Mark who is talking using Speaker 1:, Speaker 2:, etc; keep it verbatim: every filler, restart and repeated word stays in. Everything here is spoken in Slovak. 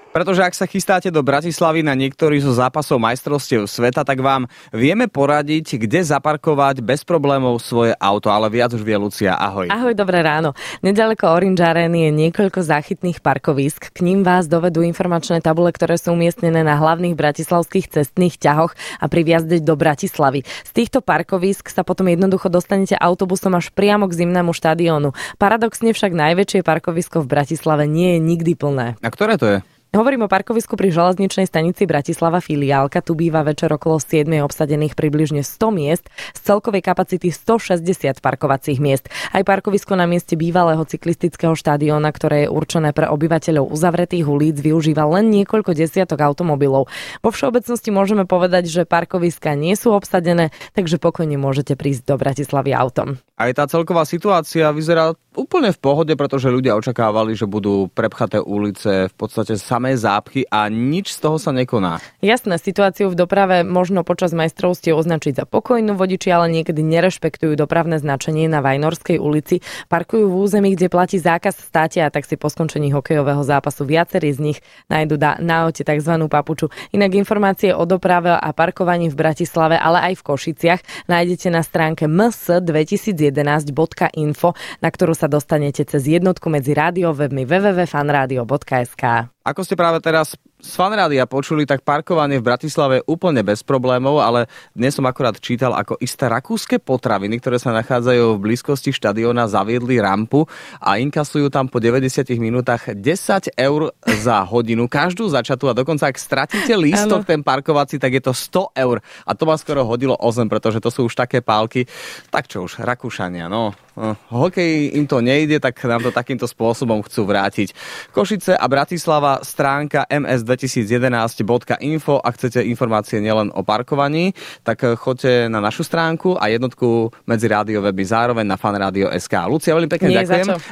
Speaker 1: Pretože ak sa chystáte do Bratislavy na niektorý zo zápasov majstrovstiev sveta, tak vám vieme poradiť, kde zaparkovať bez problémov svoje auto. Ale viac už vie Lucia. Ahoj.
Speaker 2: Ahoj, dobré ráno. Nedaleko Orange Areny je niekoľko záchytných parkovísk. K ním vás dovedú informačné tabule, ktoré sú umiestnené na hlavných bratislavských cestných ťahoch a pri vjazde do Bratislavy. Z týchto parkovísk sa potom jednoducho dostanete autobusom až priamo k zimnému štadiónu. Paradoxne však najväčšie parkovisko v Bratislave nie je nikdy plné.
Speaker 1: A ktoré to je?
Speaker 2: Hovorím o parkovisku pri železničnej stanici Bratislava filiálka. Tu býva večer okolo siedmej obsadených približne sto miest z celkovej kapacity stošesťdesiat parkovacích miest. Aj parkovisko na mieste bývalého cyklistického štadióna, ktoré je určené pre obyvateľov uzavretých ulic, využíva len niekoľko desiatok automobilov. Vo všeobecnosti môžeme povedať, že parkoviska nie sú obsadené, takže pokojne môžete prísť do Bratislavy autom.
Speaker 1: Aj tá celková situácia vyzerá úplne v pohode, pretože ľudia očakávali, že budú prepchaté ulice, v podstate samé zápchy a nič z toho sa nekoná.
Speaker 2: Jasné, situáciu v doprave možno počas majstrovstiev označiť za pokojnú, vodiči ale niekedy nerešpektujú dopravné značenie na Vajnorskej ulici, parkujú v území, kde platí zákaz státia, a tak si po skončení hokejového zápasu viacerí z nich nájdu na aute tzv. Papuču. Inak informácie o doprave a parkovaní v Bratislave, ale aj v Košiciach nájdete na stránke em es dvetisícjedenásť bodka info, na ktorú sa dostanete cez jednotku medzi rádiowebmi w w w bodka fanradio bodka es ka.
Speaker 1: Ako ste práve teraz z Fanrádia počuli, tak parkovanie v Bratislave je úplne bez problémov, ale dnes som akorát čítal, ako isté rakúske potraviny, ktoré sa nachádzajú v blízkosti štadióna, zaviedli rampu a inkasujú tam po deväťdesiatich minútach desať eur za hodinu, každú začatú, a dokonca ak stratíte lístok ten parkovací, tak je to sto eur. A to ma skoro hodilo o zem, pretože to sú už také pálky. Tak čo už, Rakúšania, no. Hokej im to nejde, tak nám to takýmto spôsobom chcú vrátiť. Košice a Bratislava, stránka em es dvetisícjedenásť bodka info. Ak chcete informácie nielen o parkovaní, tak choďte na našu stránku a jednotku medzi rádiowebmi zároveň na fanradio bodka es ká. Lucia, veľmi pekne
Speaker 2: Nie,
Speaker 1: ďakujem.